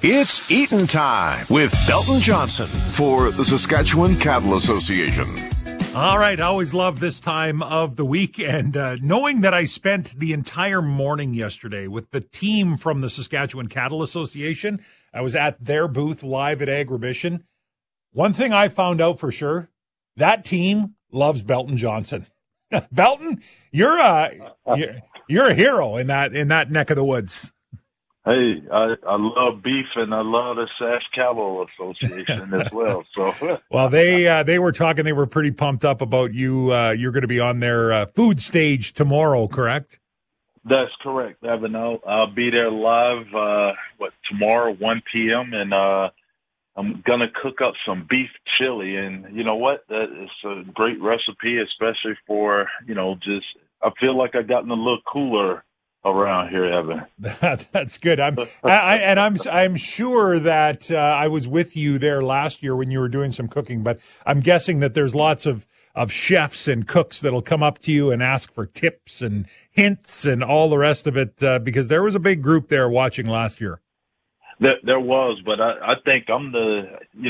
It's eatin' time with Belton Johnson for the Saskatchewan Cattle Association. All right, I always love this time of the week, and knowing that I spent the entire morning yesterday with the team from the Saskatchewan Cattle Association, I was at their booth live at Agribition. One thing I found out for sure, that team loves Belton Johnson. Belton, you're a hero in that neck of the woods. Hey, I love beef and I love the Sask Cattle Association as well. So, well, they were talking. They were pretty pumped up about you. You're going to be on their food stage tomorrow, correct? That's correct, Evan. I'll be there live. Tomorrow, 1 p.m. and I'm gonna cook up some beef chili. And you know what? That is a great recipe, especially for just. I feel like I've gotten a little cooler around here, Evan. That's good. I'm sure that I was with you there last year when you were doing some cooking, but I'm guessing that there's lots of chefs and cooks that'll come up to you and ask for tips and hints and all the rest of it, because there was a big group there watching last year. There was, but I think I'm the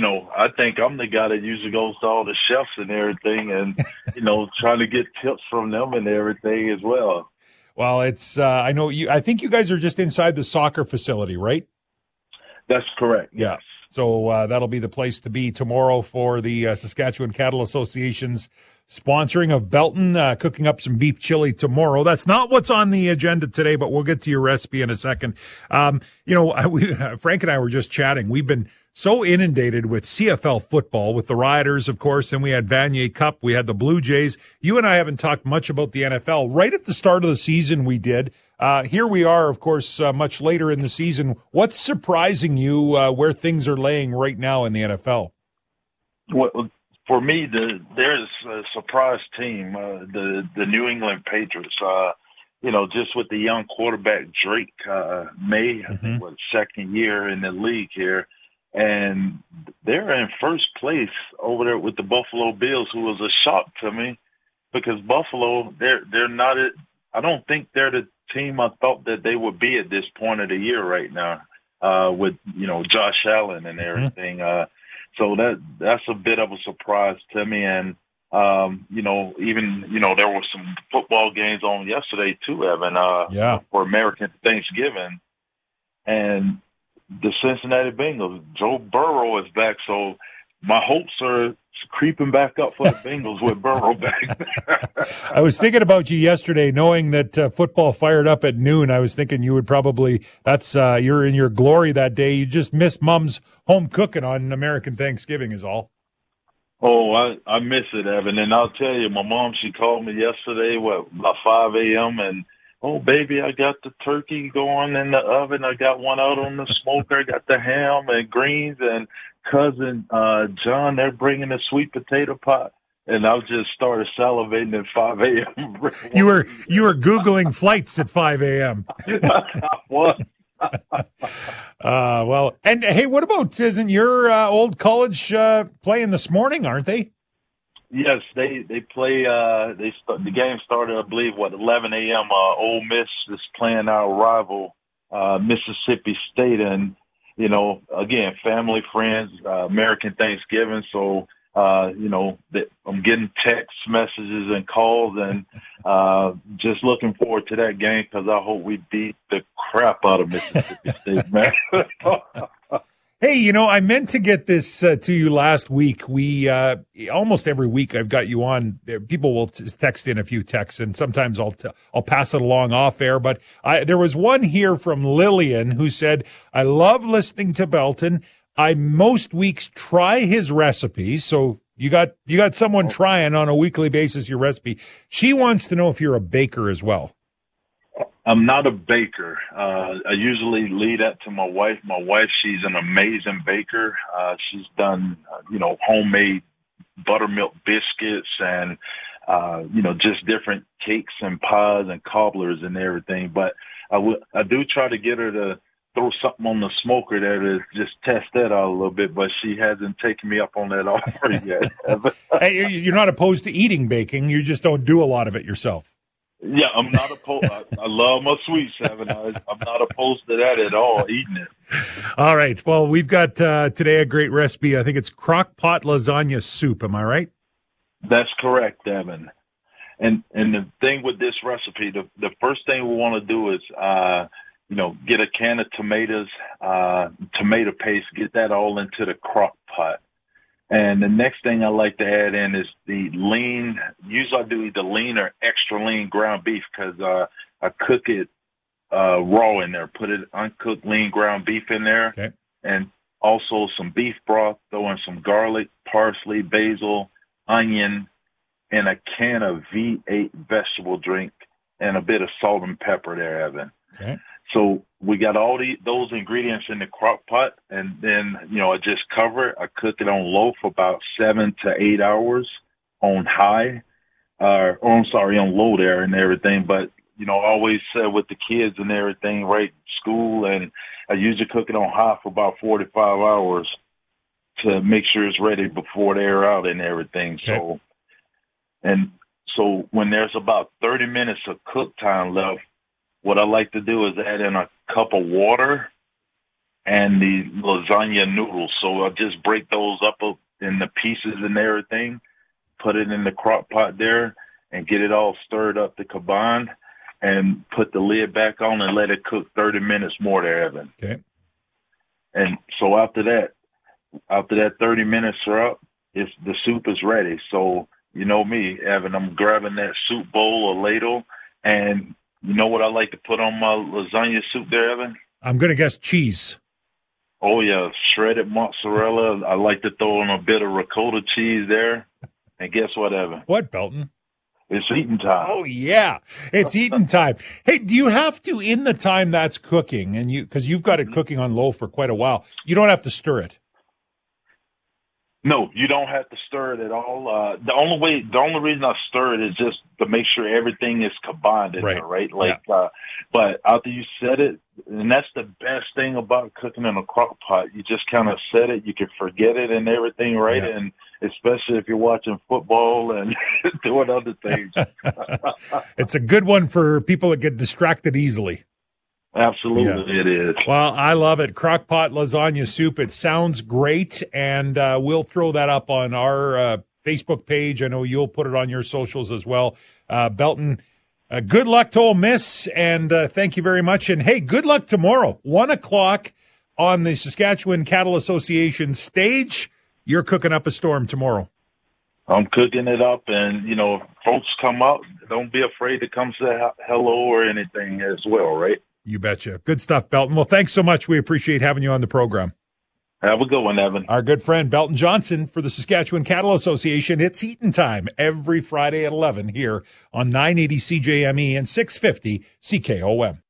guy that usually goes to all the chefs and everything, and trying to get tips from them and everything as well. Well, it's I know you. I think you guys are just inside the soccer facility, right? That's correct. Yeah. Yes. So that'll be the place to be tomorrow for the Saskatchewan Cattle Association's sponsoring of Belton, cooking up some beef chili tomorrow. That's not what's on the agenda today, but we'll get to your recipe in a second. Frank and I were just chatting. We've been so inundated with CFL football, with the Riders, of course, and we had Vanier Cup, we had the Blue Jays. You and I haven't talked much about the NFL. Right at the start of the season we did. Here we are, of course, much later in the season. What's surprising you where things are laying right now in the NFL? Well, for me, there's a surprise team, the New England Patriots. Just with the young quarterback Drake May, I think, second year in the league here. And they're in first place over there with the Buffalo Bills, who was a shock to me because Buffalo, they're not – I don't think they're the team I thought that they would be at this point of the year right now with, Josh Allen and everything. So that's a bit of a surprise to me. And, there were some football games on yesterday too, Evan, for American Thanksgiving. And the Cincinnati Bengals, Joe Burrow is back. So my hopes are creeping back up for the Bengals with Burrow back. I was thinking about you yesterday, knowing that football fired up at noon. I was thinking you would probably, you're in your glory that day. You just missed Mom's home cooking on American Thanksgiving is all. Oh, I miss it, Evan. And I'll tell you, my mom, she called me yesterday, about 5 a.m. and, oh, baby, I got the turkey going in the oven. I got one out on the smoker. I got the ham and greens, and cousin John, they're bringing a sweet potato pot. And I just started salivating at 5 a.m. You were Googling flights at 5 a.m. What? Well, and hey, what about, isn't your old college playing this morning, aren't they? Yes, they play. The game started, I believe, 11 a.m. Ole Miss is playing our rival, Mississippi State, and again, family, friends, American Thanksgiving. So, I'm getting text messages and calls, and just looking forward to that game because I hope we beat the crap out of Mississippi State, man. Hey, I meant to get this to you last week. We almost every week I've got you on. People will text in a few texts, and sometimes I'll pass it along off air. But there was one here from Lillian who said, "I love listening to Belton. I most weeks try his recipes." So you got someone trying on a weekly basis your recipe. She wants to know if you're a baker as well. I'm not a baker. I usually leave that to my wife. My wife, she's an amazing baker. She's done, homemade buttermilk biscuits and, just different cakes and pies and cobblers and everything. But I do try to get her to throw something on the smoker there to just test that out a little bit, but she hasn't taken me up on that offer yet. Hey, you're not opposed to eating baking. You just don't do a lot of it yourself. Yeah, I'm not opposed. I love my sweets, Evan. I'm not opposed to that at all, eating it. All right. Well, we've got today a great recipe. I think it's crock pot lasagna soup. Am I right? That's correct, Evan. And the thing with this recipe, the first thing we want to do is, get a can of tomatoes, tomato paste, get that all into the crock pot. And the next thing I like to add in is the lean. Usually I do either lean or extra lean ground beef because I cook it raw in there. Put it uncooked lean ground beef in there, okay. And also some beef broth. Throw in some garlic, parsley, basil, onion, and a can of V8 vegetable drink, and a bit of salt and pepper there, Evan. Okay. So we got all those ingredients in the crock pot, and then, I just cover it. I cook it on low for about 7 to 8 hours on high, on low there and everything. But, I always said with the kids and everything, right, school, and I usually cook it on high for about 45 hours to make sure it's ready before they air out and everything. Okay. So when there's about 30 minutes of cook time left, what I like to do is add in a cup of water and the lasagna noodles. So I'll just break those up in the pieces and everything, put it in the crock pot there, and get it all stirred up to combine, and put the lid back on and let it cook 30 minutes more there, Evan. Okay. And so after that 30 minutes are up, the soup is ready. So you know me, Evan, I'm grabbing that soup bowl or ladle, and you know what I like to put on my lasagna soup there, Evan? I'm going to guess cheese. Oh, yeah, shredded mozzarella. I like to throw in a bit of ricotta cheese there. And guess what, Evan? What, Belton? It's eating time. Oh, yeah. It's eating time. Hey, do you have to, in the time that's cooking, and because you've got it cooking on low for quite a while, you don't have to stir it? No, you don't have to stir it at all. The only reason I stir it is just to make sure everything is combined in there, right? But after you set it, and that's the best thing about cooking in a crock pot, you just kind of set it, you can forget it and everything, right? Yeah. And especially if you're watching football and doing other things. It's a good one for people that get distracted easily. Absolutely, It is. Well, I love it. Crockpot lasagna soup. It sounds great, and we'll throw that up on our Facebook page. I know you'll put it on your socials as well. Belton, good luck to Ole Miss, and thank you very much. And, hey, good luck tomorrow, 1 o'clock on the Saskatchewan Cattle Association stage. You're cooking up a storm tomorrow. I'm cooking it up, and, if folks come out, don't be afraid to come say hello or anything as well, right? You betcha. Good stuff, Belton. Well, thanks so much. We appreciate having you on the program. Have a good one, Evan. Our good friend Belton Johnson for the Saskatchewan Cattle Association. It's Eaton Time every Friday at 11 here on 980 CJME and 650 CKOM.